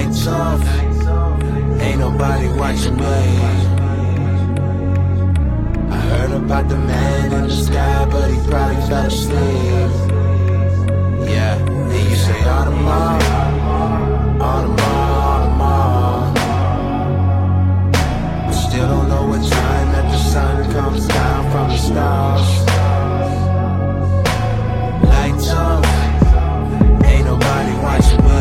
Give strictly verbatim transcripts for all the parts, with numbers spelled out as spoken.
Lights off, ain't nobody watching me. I heard about the man in the sky, but he probably fell asleep. Yeah, and you say Audemars, Audemars, Audemars. I still don't know what time that the sun comes down from the stars. Lights off, ain't nobody watching me.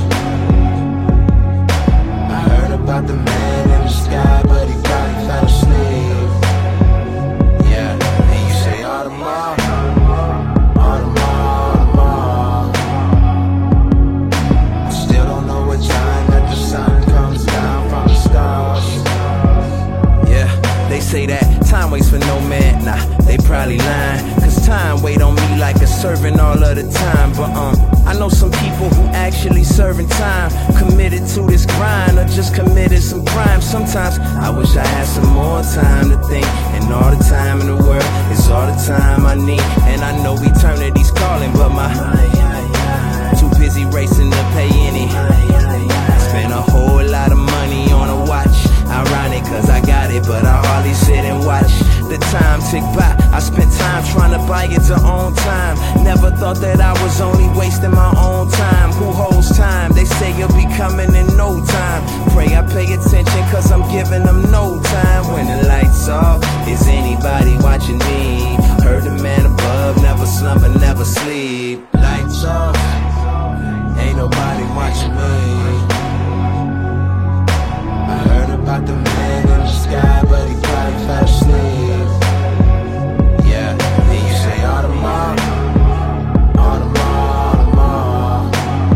I heard about the man in the sky, but he probably fell asleep. Yeah, and you say Audemars, Audemars, Audemars. I still don't know what time that the sun comes down from the stars. Yeah, they say that time waits for no man. Nah, they probably lying, cause time wait on me like a servant all of the time. But um, I know some people who actually serving time, committed to this grind or just committed some crime. Sometimes I wish I had some more time to think, and all the time in the world is all the time I need. And I know eternity's calling, but my too busy racing to pay any. Spend a whole lot of money on a watch. Ironic cause I got it, but I hardly sit and watch the time tick by. I spent time trying to buy it to own time. Never thought that I was only wasting my own time. Who holds time? They say you'll be coming in no time. Pray I pay attention cause I'm giving them no time. When the lights off, is anybody watching me? Heard the man above, never slumber, never sleep. Lights off, ain't nobody watching me. I heard about the man in the sky, but he probably fell asleep. Yeah, and you say Audemars, Audemars, Audemars.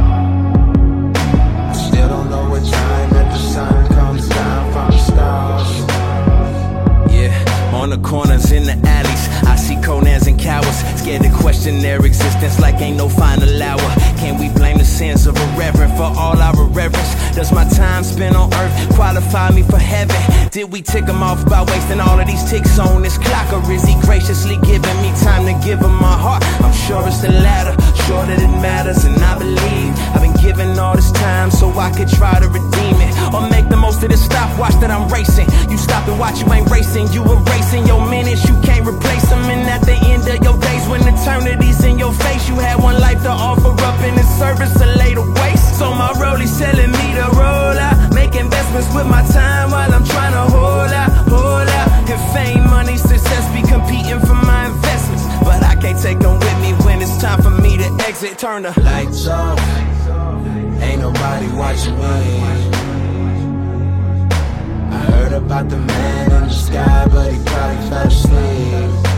I still don't know what time that the sun comes down from the stars. Yeah, on the corners, in the alleys, I see Conans and cowards, scared to question their existence like ain't no final hour. Can we blame the sins of irreverent for all our irreverence? Does my time spent on earth qualify me for heaven? Did we tick him off by wasting all of these ticks on this clock? Or is he graciously giving me time to give him my heart? I'm sure it's the latter, sure that it matters, and I believe I've been given all this time so I could try to redeem it, or make the most of this stopwatch that I'm racing. You stop and watch, you ain't racing, you erasing your minutes, you can't replace them. And at the end of your days, when eternity's in your face, you had one life to offer up in this service to lay to waste. So my rollie's telling me to roll out, make investments with my time while I'm trying to hold out, hold out. And fame, money, success be competing for my investments, but I can't take them with me when it's time for me to exit. Turn the lights off, ain't nobody watching me. I heard about the man in the sky, but he probably fell asleep.